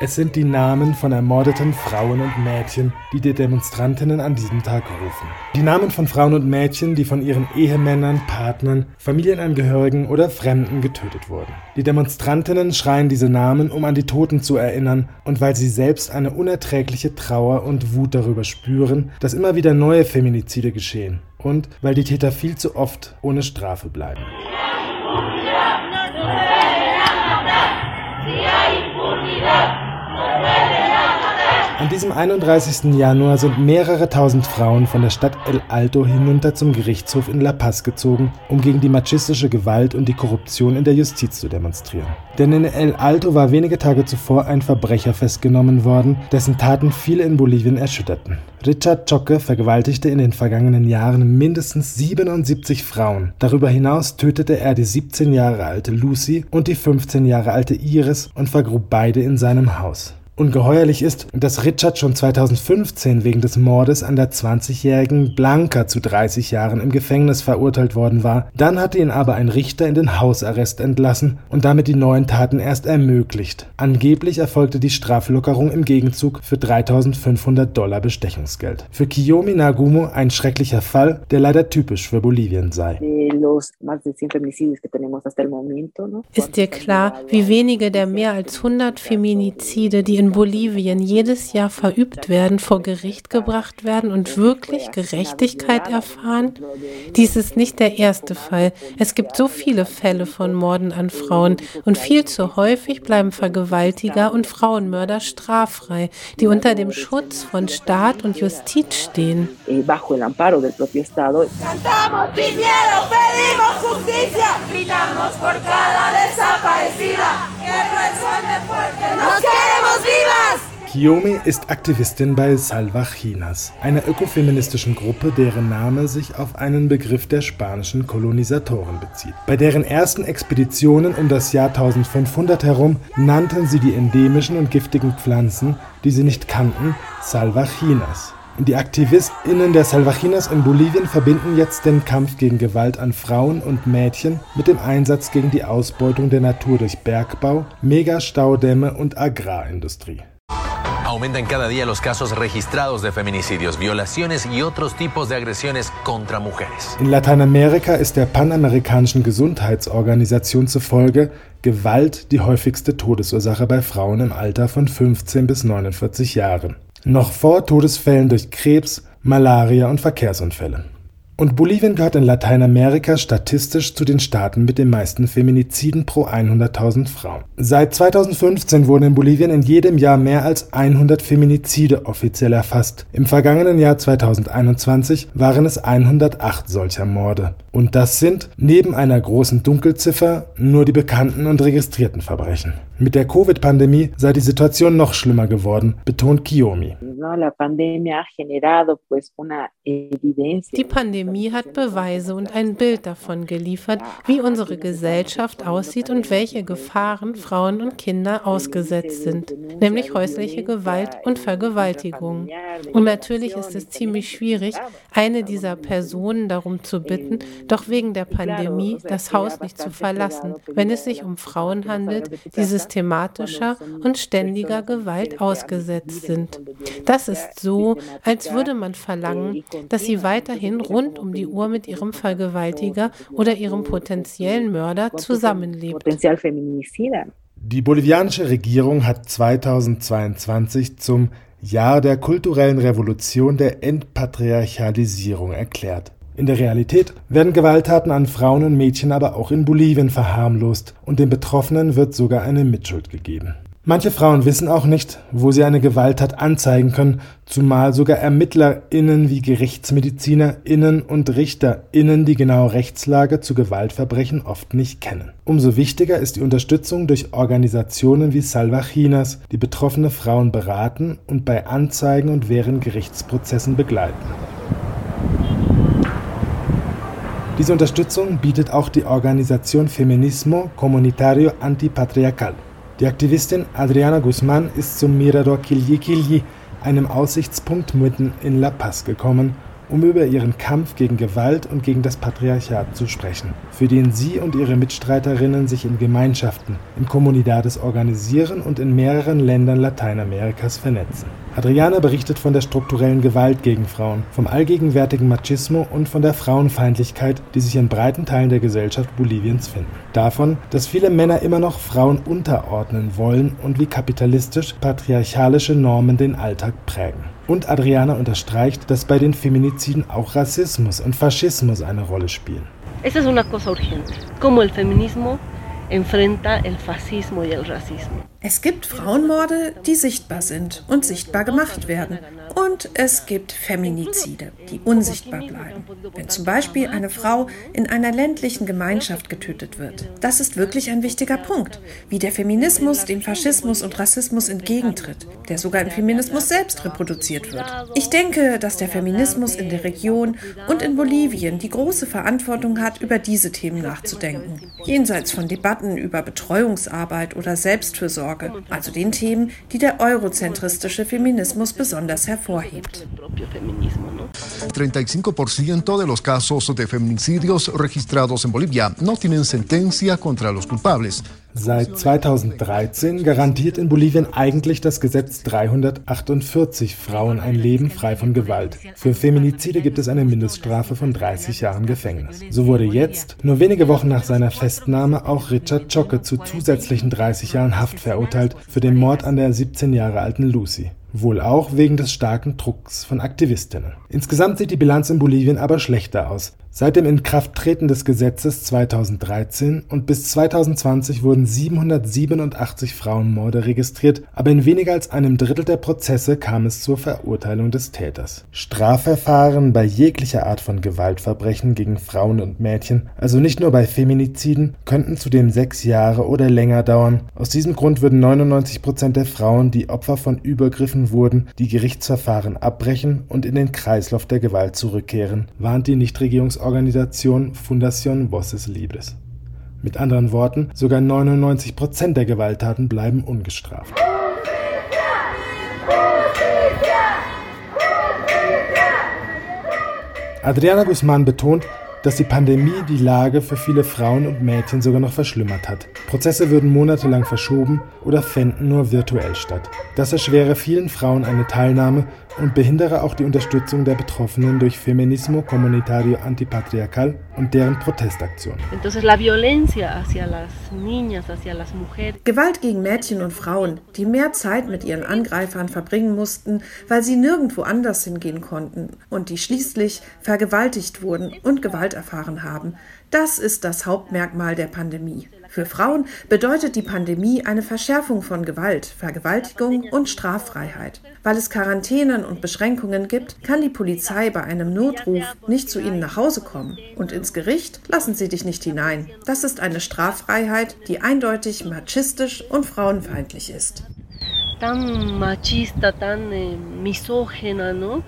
Es sind die Namen von ermordeten Frauen und Mädchen, die die Demonstrantinnen an diesem Tag rufen. Die Namen von Frauen und Mädchen, die von ihren Ehemännern, Partnern, Familienangehörigen oder Fremden getötet wurden. Die Demonstrantinnen schreien diese Namen, um an die Toten zu erinnern und weil sie selbst eine unerträgliche Trauer und Wut darüber spüren, dass immer wieder neue Feminizide geschehen und weil die Täter viel zu oft ohne Strafe bleiben. An diesem 31. Januar sind mehrere tausend Frauen von der Stadt El Alto hinunter zum Gerichtshof in La Paz gezogen, um gegen die machistische Gewalt und die Korruption in der Justiz zu demonstrieren. Denn in El Alto war wenige Tage zuvor ein Verbrecher festgenommen worden, dessen Taten viele in Bolivien erschütterten. Richard Choque vergewaltigte in den vergangenen Jahren mindestens 77 Frauen. Darüber hinaus tötete er die 17 Jahre alte Lucy und die 15 Jahre alte Iris und vergrub beide in seinem Haus. Ungeheuerlich ist, dass Richard schon 2015 wegen des Mordes an der 20-jährigen Blanca zu 30 Jahren im Gefängnis verurteilt worden war. Dann hatte ihn aber ein Richter in den Hausarrest entlassen und damit die neuen Taten erst ermöglicht. Angeblich erfolgte die Straflockerung im Gegenzug für $3.500 Bestechungsgeld. Für Kiyomi Nagumo ein schrecklicher Fall, der leider typisch für Bolivien sei. Ist dir klar, wie wenige der mehr als 100 Feminizide, die in Bolivien jedes Jahr verübt werden, vor Gericht gebracht werden und wirklich Gerechtigkeit erfahren? Dies ist nicht der erste Fall. Es gibt so viele Fälle von Morden an Frauen und viel zu häufig bleiben Vergewaltiger und Frauenmörder straffrei, die unter dem Schutz von Staat und Justiz stehen. Kiyomi ist Aktivistin bei Salvajinas, einer ökofeministischen Gruppe, deren Name sich auf einen Begriff der spanischen Kolonisatoren bezieht. Bei deren ersten Expeditionen um das Jahr 1500 herum nannten sie die endemischen und giftigen Pflanzen, die sie nicht kannten, Salvajinas. Die AktivistInnen der Salvajinas in Bolivien verbinden jetzt den Kampf gegen Gewalt an Frauen und Mädchen mit dem Einsatz gegen die Ausbeutung der Natur durch Bergbau, Megastaudämme und Agrarindustrie. Aumentan cada día los casos registrados de feminicidios, violaciones y otros tipos de agresiones contra mujeres. In Lateinamerika ist der Panamerikanischen Gesundheitsorganisation zufolge Gewalt die häufigste Todesursache bei Frauen im Alter von 15 bis 49 Jahren. Noch vor Todesfällen durch Krebs, Malaria und Verkehrsunfälle. Und Bolivien gehört in Lateinamerika statistisch zu den Staaten mit den meisten Feminiziden pro 100.000 Frauen. Seit 2015 wurden in Bolivien in jedem Jahr mehr als 100 Feminizide offiziell erfasst. Im vergangenen Jahr 2021 waren es 108 solcher Morde. Und das sind, neben einer großen Dunkelziffer, nur die bekannten und registrierten Verbrechen. Mit der Covid-Pandemie sei die Situation noch schlimmer geworden, betont Kiyomi. Die Pandemie hat Beweise und ein Bild davon geliefert, wie unsere Gesellschaft aussieht und welche Gefahren Frauen und Kinder ausgesetzt sind, nämlich häusliche Gewalt und Vergewaltigung. Und natürlich ist es ziemlich schwierig, eine dieser Personen darum zu bitten, doch wegen der Pandemie das Haus nicht zu verlassen, wenn es sich um Frauen handelt, die systematischer und ständiger Gewalt ausgesetzt sind. Das ist so, als würde man verlangen, dass sie weiterhin rund um die Uhr mit ihrem Vergewaltiger oder ihrem potenziellen Mörder zusammenlebt. Die bolivianische Regierung hat 2022 zum Jahr der kulturellen Revolution der Entpatriarchalisierung erklärt. In der Realität werden Gewalttaten an Frauen und Mädchen aber auch in Bolivien verharmlost und den Betroffenen wird sogar eine Mitschuld gegeben. Manche Frauen wissen auch nicht, wo sie eine Gewalttat anzeigen können, zumal sogar ErmittlerInnen wie GerichtsmedizinerInnen und RichterInnen die genaue Rechtslage zu Gewaltverbrechen oft nicht kennen. Umso wichtiger ist die Unterstützung durch Organisationen wie Salvajinas, die betroffene Frauen beraten und bei Anzeigen und während Gerichtsprozessen begleiten. Diese Unterstützung bietet auch die Organisation Feminismo Comunitario Antipatriarcal. Die Aktivistin Adriana Guzmán ist zum Mirador Quillí Quillí, einem Aussichtspunkt mitten in La Paz, gekommen, um über ihren Kampf gegen Gewalt und gegen das Patriarchat zu sprechen, für den sie und ihre Mitstreiterinnen sich in Gemeinschaften, in Comunidades organisieren und in mehreren Ländern Lateinamerikas vernetzen. Adriana berichtet von der strukturellen Gewalt gegen Frauen, vom allgegenwärtigen Machismo und von der Frauenfeindlichkeit, die sich in breiten Teilen der Gesellschaft Boliviens finden. Davon, dass viele Männer immer noch Frauen unterordnen wollen und wie kapitalistisch patriarchalische Normen den Alltag prägen. Und Adriana unterstreicht, dass bei den Feminiziden auch Rassismus und Faschismus eine Rolle spielen. Esa es una cosa urgente, como el feminismo enfrenta el fascismo y el racismo. Es gibt Frauenmorde, die sichtbar sind und sichtbar gemacht werden. Und es gibt Feminizide, die unsichtbar bleiben. Wenn zum Beispiel eine Frau in einer ländlichen Gemeinschaft getötet wird. Das ist wirklich ein wichtiger Punkt. Wie der Feminismus dem Faschismus und Rassismus entgegentritt, der sogar im Feminismus selbst reproduziert wird. Ich denke, dass der Feminismus in der Region und in Bolivien die große Verantwortung hat, über diese Themen nachzudenken. Jenseits von Debatten über Betreuungsarbeit oder Selbstfürsorge. Also den Themen, die der eurozentristische Feminismus besonders hervorhebt. 35% de los casos de feminicidios registrados en Bolivia no tienen sentencia contra los culpables. Seit 2013 garantiert in Bolivien eigentlich das Gesetz 348 Frauen ein Leben frei von Gewalt. Für Feminizide gibt es eine Mindeststrafe von 30 Jahren Gefängnis. So wurde jetzt, nur wenige Wochen nach seiner Festnahme, auch Richard Choque zu zusätzlichen 30 Jahren Haft verurteilt für den Mord an der 17 Jahre alten Lucy. Wohl auch wegen des starken Drucks von Aktivistinnen. Insgesamt sieht die Bilanz in Bolivien aber schlechter aus. Seit dem Inkrafttreten des Gesetzes 2013 und bis 2020 wurden 787 Frauenmorde registriert, aber in weniger als einem Drittel der Prozesse kam es zur Verurteilung des Täters. Strafverfahren bei jeglicher Art von Gewaltverbrechen gegen Frauen und Mädchen, also nicht nur bei Feminiziden, könnten zudem 6 Jahre oder länger dauern. Aus diesem Grund würden 99% der Frauen, die Opfer von Übergriffen wurden, die Gerichtsverfahren abbrechen und in den Kreislauf der Gewalt zurückkehren, warnt die Nichtregierungsorganisation Fundación Voces Libres. Mit anderen Worten, sogar 99% der Gewalttaten bleiben ungestraft. Adriana Guzmán betont, dass die Pandemie die Lage für viele Frauen und Mädchen sogar noch verschlimmert hat. Prozesse würden monatelang verschoben oder fänden nur virtuell statt. Das erschwere vielen Frauen eine Teilnahme und behindere auch die Unterstützung der Betroffenen durch Feminismo Comunitario Antipatriarcal und deren Protestaktionen. Gewalt gegen Mädchen und Frauen, die mehr Zeit mit ihren Angreifern verbringen mussten, weil sie nirgendwo anders hingehen konnten und die schließlich vergewaltigt wurden und Gewalt erfahren haben. Das ist das Hauptmerkmal der Pandemie. Für Frauen bedeutet die Pandemie eine Verschärfung von Gewalt, Vergewaltigung und Straffreiheit. Weil es Quarantänen und Beschränkungen gibt, kann die Polizei bei einem Notruf nicht zu ihnen nach Hause kommen. Und ins Gericht lassen sie dich nicht hinein. Das ist eine Straffreiheit, die eindeutig machistisch und frauenfeindlich ist. Tan machista, tan misógena, ¿no?